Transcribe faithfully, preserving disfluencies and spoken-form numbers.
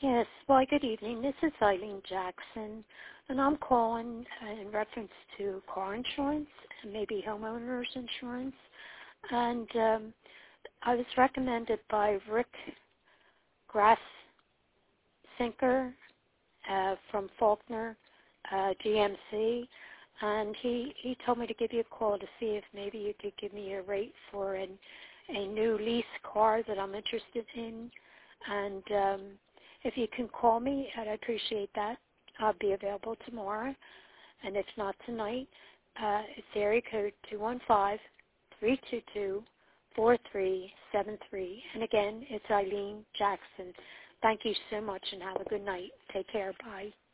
Yes, well, good evening. This is Eileen Jackson, and I'm calling uh, in reference to car insurance and maybe homeowners insurance. And um, I was recommended by Rick Grassinker uh, from Faulkner uh, G M C, and he, he told me to give you a call to see if maybe you could give me a rate for an, a new lease car that I'm interested in. And um, if you can call me, I'd appreciate that. I'll be available tomorrow, and if not tonight, uh, it's area code two one five, three two two, four three seven three. And again, it's Eileen Jackson. Thank you so much, and have a good night. Take care. Bye.